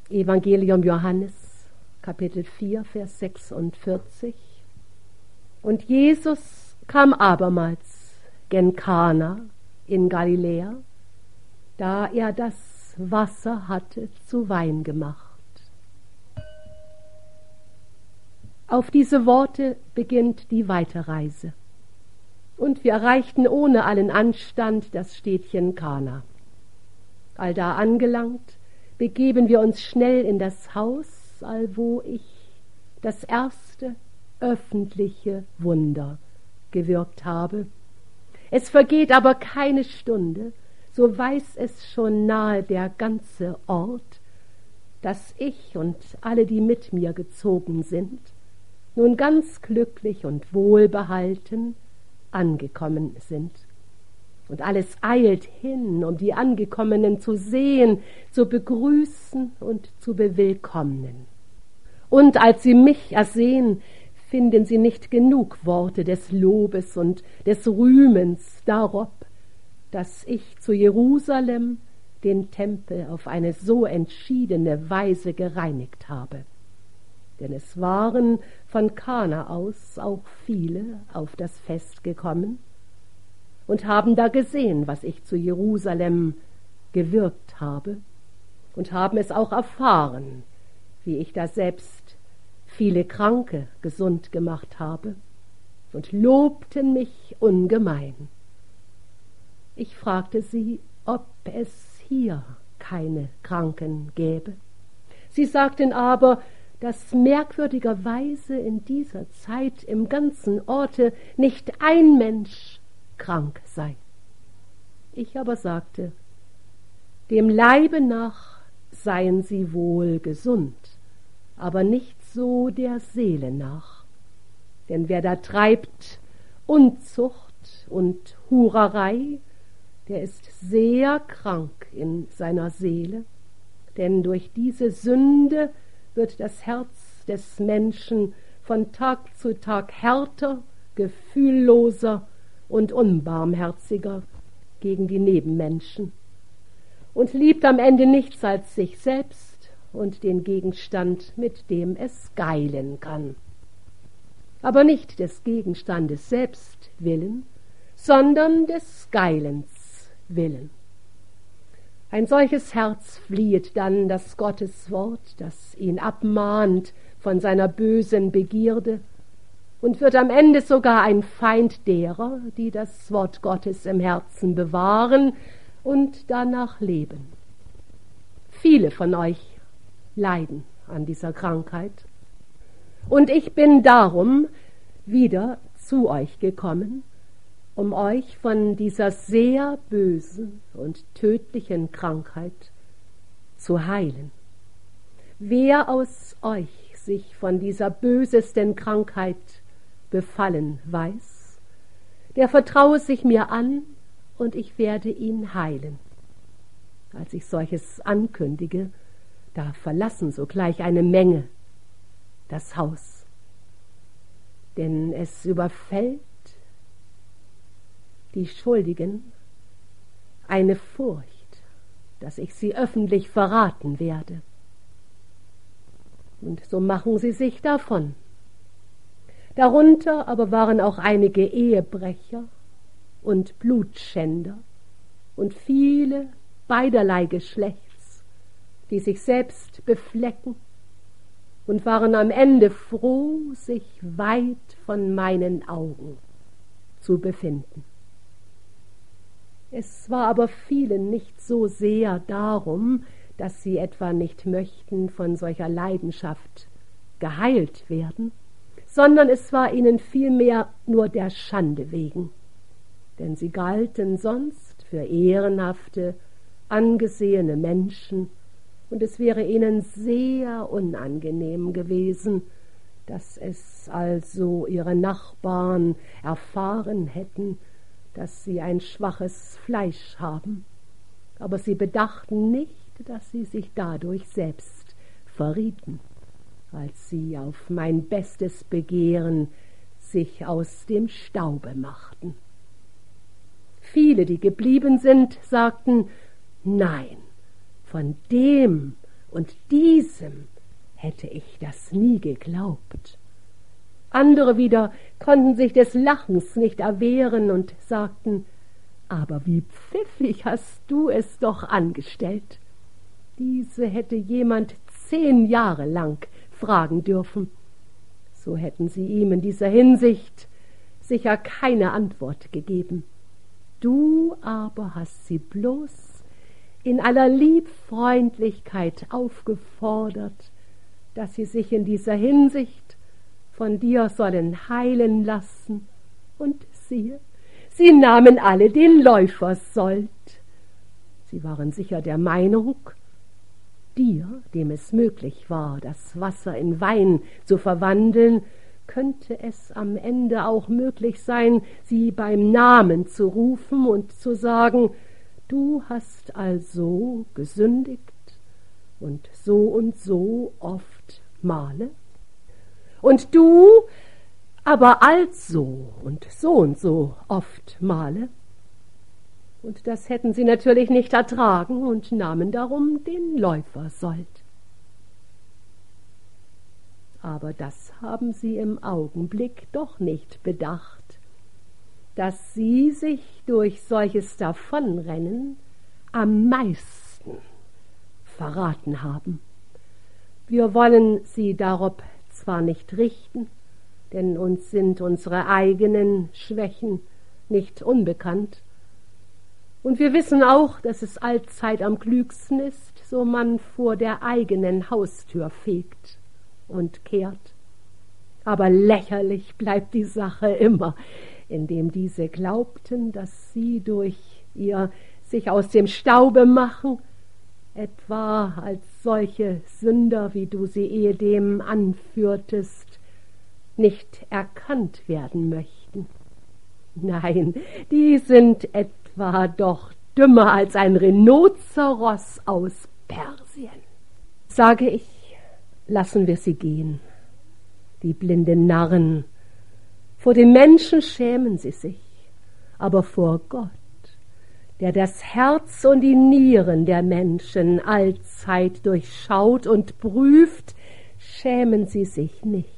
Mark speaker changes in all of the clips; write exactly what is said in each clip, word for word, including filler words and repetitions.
Speaker 1: Evangelium Johannes, Kapitel vier, Vers sechsundvierzig. Und Jesus kam abermals gen Kana in Galiläa, da er das Wasser hatte zu Wein gemacht. Auf diese Worte beginnt die Weiterreise. Und wir erreichten ohne allen Anstand das Städtchen Kana. Allda angelangt, begeben wir uns schnell in das Haus, allwo ich das erste öffentliche Wunder gewirkt habe. Es vergeht aber keine Stunde, so weiß es schon nahe der ganze Ort, dass ich und alle, die mit mir gezogen sind, nun ganz glücklich und wohlbehalten angekommen sind. Und alles eilt hin, um die Angekommenen zu sehen, zu begrüßen und zu bewillkommnen. Und als sie mich ersehen, finden sie nicht genug Worte des Lobes und des Rühmens darob, dass ich zu Jerusalem den Tempel auf eine so entschiedene Weise gereinigt habe. Denn es waren von Kana aus auch viele auf das Fest gekommen und haben da gesehen, was ich zu Jerusalem gewirkt habe, und haben es auch erfahren, wie ich da selbst viele Kranke gesund gemacht habe, und lobten mich ungemein. Ich fragte sie, ob es hier keine Kranken gäbe. Sie sagten aber, dass merkwürdigerweise in dieser Zeit im ganzen Orte nicht ein Mensch krank sei. Ich aber sagte, dem Leibe nach seien sie wohl gesund, aber nicht so der Seele nach. Denn wer da treibt Unzucht und Hurerei, der ist sehr krank in seiner Seele, denn durch diese Sünde wird das Herz des Menschen von Tag zu Tag härter, gefühlloser und unbarmherziger gegen die Nebenmenschen und liebt am Ende nichts als sich selbst und den Gegenstand, mit dem es geilen kann. Aber nicht des Gegenstandes selbst willen, sondern des Geilens willen. Ein solches Herz fliehet dann das Gotteswort, das ihn abmahnt von seiner bösen Begierde, und wird am Ende sogar ein Feind derer, die das Wort Gottes im Herzen bewahren und danach leben. Viele von euch leiden an dieser Krankheit, und ich bin darum wieder zu euch gekommen, um euch von dieser sehr bösen und tödlichen Krankheit zu heilen. Wer aus euch sich von dieser bösesten Krankheit befallen weiß, der vertraue sich mir an, und ich werde ihn heilen. Als ich solches ankündige, da verlassen sogleich eine Menge das Haus, denn es überfällt die Schuldigen eine Furcht, dass ich sie öffentlich verraten werde. Und so machen sie sich davon. Darunter aber waren auch einige Ehebrecher und Blutschänder und viele beiderlei Geschlechts, die sich selbst beflecken und waren am Ende froh, sich weit von meinen Augen zu befinden. Es war aber vielen nicht so sehr darum, dass sie etwa nicht möchten von solcher Leidenschaft geheilt werden, sondern es war ihnen vielmehr nur der Schande wegen, denn sie galten sonst für ehrenhafte, angesehene Menschen, und es wäre ihnen sehr unangenehm gewesen, dass es also ihre Nachbarn erfahren hätten, dass sie ein schwaches Fleisch haben, aber sie bedachten nicht, dass sie sich dadurch selbst verrieten, als sie auf mein bestes Begehren sich aus dem Staube machten. Viele, die geblieben sind, sagten, nein, von dem und diesem hätte ich das nie geglaubt. Andere wieder konnten sich des Lachens nicht erwehren und sagten, aber wie pfiffig hast du es doch angestellt. Diese hätte jemand zehn Jahre lang fragen dürfen. So hätten sie ihm in dieser Hinsicht sicher keine Antwort gegeben. Du aber hast sie bloß in aller Liebfreundlichkeit aufgefordert, dass sie sich in dieser Hinsicht von dir sollen heilen lassen. Und siehe, sie nahmen alle den Läufersold. Sie waren sicher der Meinung, dir, dem es möglich war, das Wasser in Wein zu verwandeln, könnte es am Ende auch möglich sein, sie beim Namen zu rufen und zu sagen, du hast also gesündigt und so und so oft Male, und du aber also und so und so oft Male. Und das hätten sie natürlich nicht ertragen und nahmen darum den Läufersold. Aber das haben sie im Augenblick doch nicht bedacht, dass sie sich durch solches Davonrennen am meisten verraten haben. Wir wollen sie darob zwar nicht richten, denn uns sind unsere eigenen Schwächen nicht unbekannt. Und wir wissen auch, dass es allzeit am klügsten ist, so man vor der eigenen Haustür fegt und kehrt. Aber lächerlich bleibt die Sache immer, indem diese glaubten, dass sie durch ihr sich aus dem Staube machen, etwa als solche Sünder, wie du sie ehedem anführtest, nicht erkannt werden möchten. Nein, die sind etwa doch dümmer als ein Rhinozeros aus Persien. Sage ich, lassen wir sie gehen, die blinden Narren. Vor den Menschen schämen sie sich, aber vor Gott, der das Herz und die Nieren der Menschen allzeit durchschaut und prüft, schämen sie sich nicht.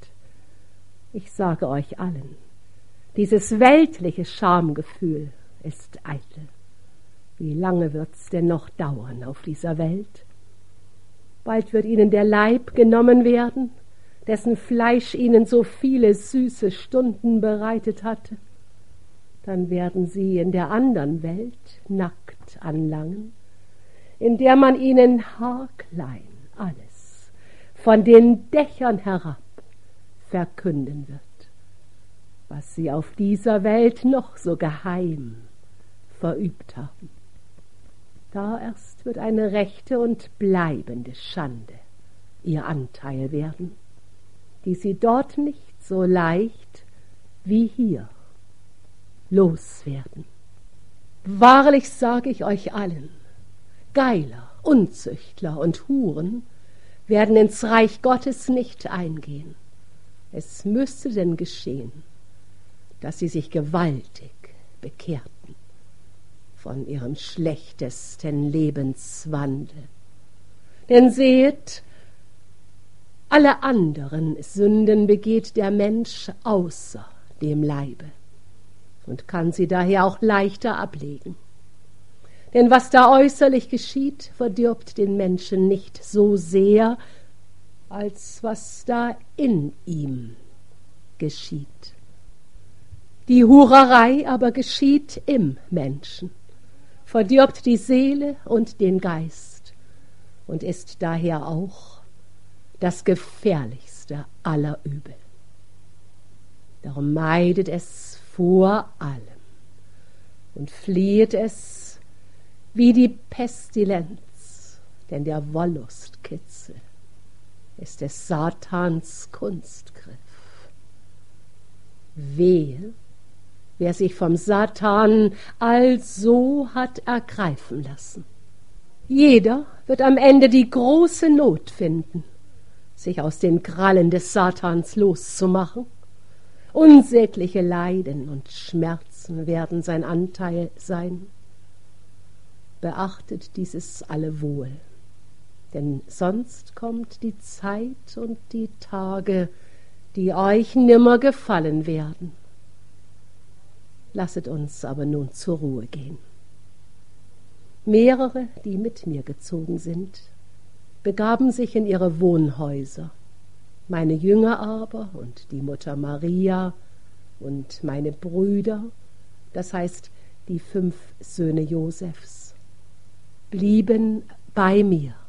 Speaker 1: Ich sage euch allen, dieses weltliche Schamgefühl ist eitel. Wie lange wird's denn noch dauern auf dieser Welt? Bald wird ihnen der Leib genommen werden, dessen Fleisch ihnen so viele süße Stunden bereitet hatte. Dann werden sie in der anderen Welt nackt anlangen, in der man ihnen haarklein alles von den Dächern herab verkünden wird, was sie auf dieser Welt noch so geheim verübt haben. Da erst wird eine rechte und bleibende Schande ihr Anteil werden, die sie dort nicht so leicht wie hier loswerden. Wahrlich sage ich euch allen, Geiler, Unzüchtler und Huren werden ins Reich Gottes nicht eingehen. Es müsste denn geschehen, dass sie sich gewaltig bekehrten von ihrem schlechtesten Lebenswandel. Denn sehet, alle anderen Sünden begeht der Mensch außer dem Leibe und kann sie daher auch leichter ablegen. Denn was da äußerlich geschieht, verdirbt den Menschen nicht so sehr, als was da in ihm geschieht. Die Hurerei aber geschieht im Menschen, verdirbt die Seele und den Geist und ist daher auch das gefährlichste aller Übel. Darum meidet es vor allem und flieht es wie die Pestilenz, denn der Wollustkitzel ist des Satans Kunstgriff. Wehe, wer sich vom Satan also hat ergreifen lassen. Jeder wird am Ende die große Not finden, sich aus den Krallen des Satans loszumachen. Unsägliche Leiden und Schmerzen werden sein Anteil sein. Beachtet dieses alle wohl, denn sonst kommt die Zeit und die Tage, die euch nimmer gefallen werden. Lasset uns aber nun zur Ruhe gehen. Mehrere, die mit mir gezogen sind, begaben sich in ihre Wohnhäuser. Meine Jünger aber und die Mutter Maria und meine Brüder, das heißt die fünf Söhne Josefs, blieben bei mir.